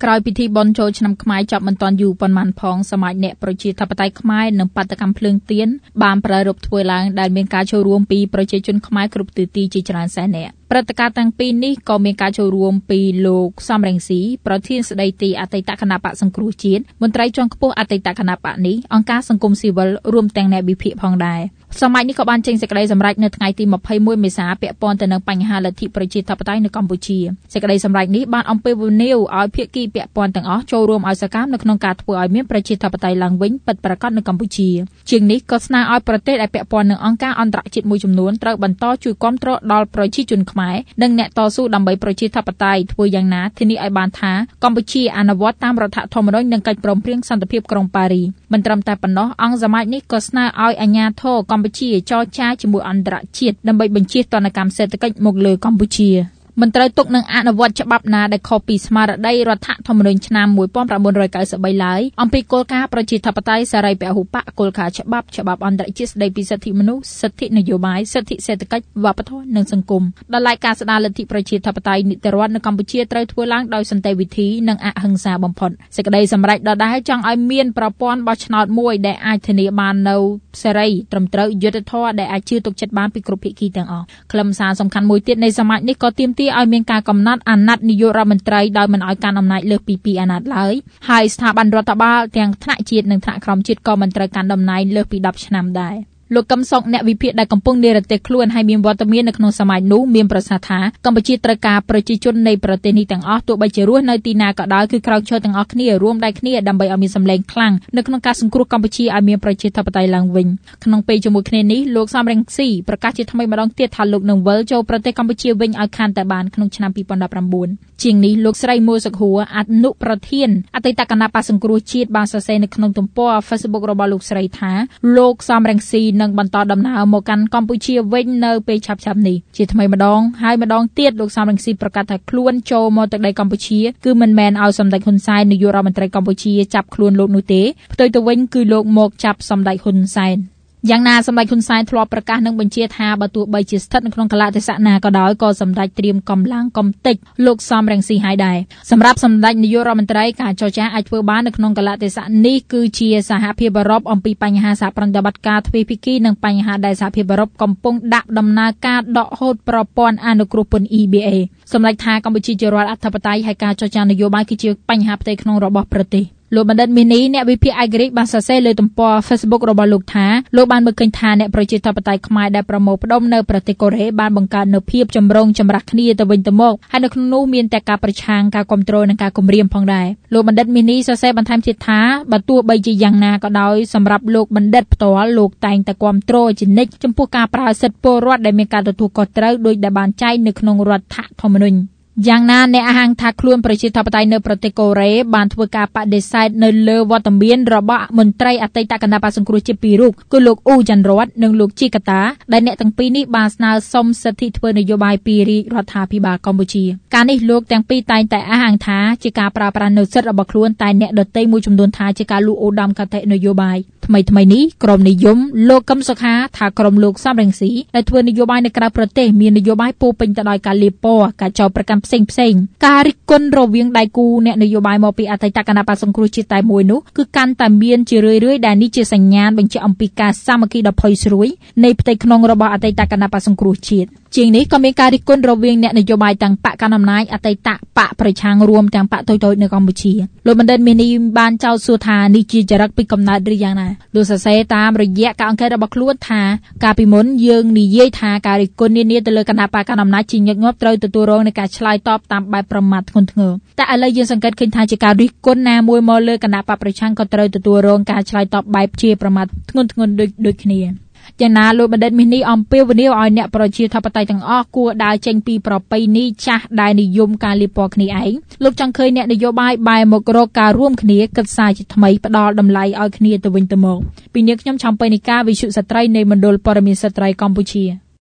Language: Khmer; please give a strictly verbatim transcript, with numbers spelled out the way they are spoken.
ក្រោយពិធីបុណ្យចូលឆ្នាំខ្មែរចប់មិនទាន់យូរប៉ុន្មានផងសមាជអ្នកប្រជាធិបតេយ្យខ្មែរនិងបាតកម្មភ្លើងទៀនបានប្រារព្ធធ្វើឡើងដែលមានការចូលរួមពីប្រជាជនខ្មែរគ្រប់ទិសទីជាច្រើនសែននាក់ព្រឹត្តិការណ៍ទាំងពីរនេះក៏មានការចូលរួមពីលោកសំរងស៊ីប្រធានស្ដីទីអតីតគណៈបកសង្គ្រោះជាតិមន្ត្រីជាន់ខ្ពស់អតីតគណៈបកនេះអង្គការសង្គមស៊ីវិលរួមទាំងអ្នកវិភាគផងដែរសម័យនេះក៏បានចេញសេចក្តីសម្រេចនៅថ្ងៃទីម្ភៃមួយមេសាពាក់ព័ន្ធទៅនឹងបញ្ហាលទ្ធិប្រជាធិបតេយ្យនៅកម្ពុជាសេចក្តីសម្រេចនេះបានអំពាវនាវឲ្យភាគីពាក់ព័ន្ធទាំងអស់ចូលរួមឲ្យសកម្មនៅក្នុងការធ្វើឲ្យមានប្រជាធិបតេយ្យឡើងវិញពិតប្រាកដនៅកម្ពុជាជាងនេះក៏ស្នើឲ្យប្រទេសដែលពាក់ព័ន្ធនឹងអង្គការអន្តរជាតិមួយចំនួនត្រូវបន្តជួយគាំទ្រដល់ប្រជាជនខ្មែរនិងអ្នកតស៊ូដើម្បីប្រជាធិបតេយ្យធ្វើយ៉ាងណាធានាឲ្យបានថាកម្ពុជាអនុវត្តតាមរដ្ឋធម្មនុញ្ញនិងកិច្ចព្រមព្រៀងសន្តិភាពក្រុងប៉ារីមិនត្រឹមតែប៉ុណ្ណោះអង្គសមាជនេះក៏ស្នើឲ្យអាជ្ញាធរកម្ពុជាចរចាជាមួយអន្តរជាតិដើម្បីបញ្ជៀសទណ្ឌកម្មសេដ្ឋកិច្ចមកលើកម្ពុជាមិនត្រូវទុកនឹងអនុវត្តច្បាប់ណាដែលខុសពីស្មារតីរដ្ឋធម្មនុញ្ញឆ្នាំmột nghìn chín trăm chín mươi baឡើយអំពីគោលការណ៍ប្រជាធិបតេយ្យសេរីពហុបកគោលការណ៍ច្បាប់ច្បាប់អន្តរជាតិស្តីពីសិទ្ធិមនុស្សសិទ្ធិនយោបាយសិទ្ធិសេដ្ឋកិច្ចវប្បធម៌និងសង្គមដល់ឡែកការស្ដារលទ្ធិប្រជាធិបតេយ្យនីតិរដ្ឋនៅកម្ពុជាត្រូវធ្វើឡើងដោយសន្តិវិធីនិងអហិង្សាបំផុតសេចក្តីសម្រេចដដែលចង់ឲ្យមានប្រព័ន្ធបោះឆ្នោតមួយដែលអាចធានាបាននូវសេរីត្រឹមត្រូវយុត្តិធម៌ដែលអាចជឿទុកចិត្តបានពីគ្រប់ភាគីទាំងអស់ខ្លឹមសារសំខាន់មួយទៀតនៃសមាជនេះក៏ទាមទារឲ្យមានការកំណត់អាណត្តិនាយករដ្ឋមន្ត្រីដោយមិនឲ្យកាន់អំណាចលើសពីពីរអាណត្តិឡើយហើយស្ថាប័នរដ្ឋបាលទាំងថ្នាក់ជាតិនិងថ្នាក់ក្រោមជាតិក៏មិនត្រូវកាន់តំណែងលើសពីដប់ឆ្នាំដែរលោកកឹមសុខអ្នកវិភាគដែលកំពុងនិរទេសខ្លួនហើយមានវត្តមាននៅក្នុងសមាជនោះមានប្រសាសន៍ថាកម្ពុជាត្រូវការប្រជាជននៃប្រទេសនេះទាំងអស់ទោះបីជារស់នៅទីណាក៏ដោយគឺក្រោកឈរទាំងអស់គ្នារួមដៃគ្នាដើម្បីឲ្យមានសម្លេងខ្លាំងនៅក្នុងការសង្គ្រោះកម្ពុជាឲ្យមានប្រជាធិបតេយ្យឡើងវិញក្នុងពេលជាមួយគ្នានេះលោកសំរងស៊ីប្រកាសជាថ្មីម្ដងទៀតថាលោកនឹងវិលចូលប្រទេសកម្ពុជាវិញឲ្យខានតែបានក្នុងឆ្នាំពីរពាន់ដប់ប្រាំបួនជាងនេះលោកស្រីមួសុខហួរអនុប្រធានអតីតគណៈបក្សសង្គ្រោះជាតិបានសរសេរនៅក្នុងទំព័រ Facebook របស់លោកស្រីថាលោកសំរងស៊ីនឹងបន្តដំណើរមកកាន់កម្ពុជាវិញនៅពេលឆាប់ៗនេះជាថ្មីម្ដងហើយម្ដងទៀតលោកសំរងស៊ីប្រកាសថាខ្លួនចូលមកទឹកដីកម្ពុជាគឺមិនមែនឲ្យសម្ដេចហ៊ុនសែននាយករដ្ឋមន្ត្រីកម្ពុជាចាប់ខ្លួនលោកនោះទេផ្ទុយទៅវិញគឺលោកមកចាប់សម្ដេចហ៊ុនសែនយ៉ាងណាសម្ដេចហ៊ុនសែនធ្លាប់ប្រកាសនឹងបញ្ជាថាបើទោះបីជាស្ថិតនៅក្នុងកលៈទេសៈណាក៏ដោយក៏សម្ដេចត្រៀមកម្លាំងកំទេចលោកសំរងស៊ីហើយដែរសម្រាប់សម្ដេចនាយករដ្ឋមន្ត្រីការចរចាអាចធ្វើបាននៅក្នុងកលៈទេសៈនេះគឺជាសហភាពអឺរ៉ុបអំពីបញ្ហាសហប្រតិបត្តិការទ្វេភាគីនិងបញ្ហាដែលសហភាពអឺរ៉ុបកំពុងដាក់ដំណើរការដកហូតប្រព័ន្ធអនុគ្រោះពន្ធ E B A សម្ដេចថាកម្ពុជាជារដ្ឋអធិបតេយ្យហើយការចរចានយោបាយគឺជាបញ្ហាផ្ទៃក្នុងរបស់ប្រទេសលោកបណ្ឌិតមីនីអ្នកវិភាគឯករាជ្យបានសរសេរលើទំព័រ Facebook របស់លោកថាលោកបានមើលឃើញថាអ្នកប្រជាធិបតេយ្យខ្មែរដែលប្រមូលផ្ដុំនៅប្រទេសកូរ៉េបានបង្កើតនូវភាពចម្រូងចម្រាសគ្នាទៅវិញទៅមកហើយនៅក្នុងនោះមានតែការប្រឆាំងការគ្រប់គ្រងនិងការគំរាមផងដែរលោកបណ្ឌិតមីនីសរសេរបន្ថែមទៀតថាបើទោះបីជាយ៉ាងណាក៏ដោយសម្រាប់លោកបណ្ឌិតផ្ទាល់លោកតែងតែគ្រប់គ្រងជានិច្ចចំពោះការប្រើសិទ្ធិពលរដ្ឋដែលមានការទទួលខុសត្រូវដោយដែលបានចែងនៅក្នុងរដ្ឋធម្មនុញ្ញយ៉ាងណាអ្នកអះអាងថាខ្លួនប្រជាធិបតេយ្យនៅប្រទេសកូរ៉េបានធ្វើការបដិសេធនៅលើវត្តមានរបស់មន្ត្រីអតីតគណៈបក្សសង្គ្រោះជាតិពីររូបគឺលោកអ៊ូច័ន្ទរតនិងលោកជីកាតាដែលអ្នកទាំងពីរនេះបានស្នើសុំសិទ្ធិធ្វើនយោបាយពីរាជរដ្ឋាភិបាលកម្ពុជាការនេះលោកទាំងពីរតែងតែអះអាងថាជាការប្រើប្រាស់នូវសិទ្ធិរបស់ខ្លួនតែអ្នកដទៃមួយចំនួនថាជាការលួចអូដាំកតេនយោបាយថ្មីថ្មីនេះក្រមនិយមលោកកឹមសុខាថាក្រមលោកសំរងស៊ីដែលធ្វើនយោបាយនៅក្រៅប្រទេសមាននយោបាយពោពេញទៅដោយការលាបពណ៌ការចោទប្រកាន់ផ្សេងផ្សេងការរិះគន់រវាងដៃគូអ្នកនយោបាយមកពីអតីតគណៈបក្សសង្គ្រោះជាតិតែមួយនោះគឺកាន់តែមានជារឿយៗដែលនេះជាសញ្ញាណបញ្ជាក់អំពីការសាមគ្គីដ៏ផុយស្រួយនៃផ្ទៃក្នុងរបស់អតីតគណៈបក្សសង្គ្រោះជាតិជាងនេះក៏មានការរិះគន់រវាងអ្នកនយោបាយទាំងបកកណ្ដាលអំណាចអតីតបកប្រឆាំងរួមទាំងបកតូចៗនៅកម្ពុជាលោកបណ្ឌិតមីនីបានចោទសួរថានេះជាចរិតពីកំណើតឬយ៉ាងណាលោកសរសេរតាមរយៈការអង្កេតរបស់ខ្លួនថាកាលពីមុនយើងនិយាយថាការរិះគន់នានាទៅលើគណៈបកកណ្ដាលអំណាចជាញឹកញាប់ត្រូវទទួលរងនឹងការឆ្លើយតបតាមបែបប្រមាថធ្ងន់ធ្ងរតែឥឡូវយើងសង្កេតឃើញថាជាការរិះគន់ណាមួយមកលើគណៈបកប្រឆាំងក៏ត្រូវទទួលរងការឆ្លើយតបបែបជាប្រមាថធ្ងន់ធ្ងរដូចដូចគ្នាយ៉ាងណាលោកបណ្ឌិតមីនីអំពាវនាវឲ្យអ្នកប្រជាធិបតេយ្យទាំងអស់គួរដើរចេញពីប្រពៃណីចាស់ដែលនិយមការលាបពណ៌គ្នាឯងលោកចង់ឃើញអ្នកនយោបាយបែរមករកការរួមគ្នាគិតសារជាថ្មីផ្ដល់តម្លៃឲ្យគ្នាទៅវិញទៅមកពីនាងខ្ញុំឆំពៃនីកាវិទ្យុស្ត្រីនៃមណ្ឌលព័ត៌មានស្ត្រីកម្ពុជា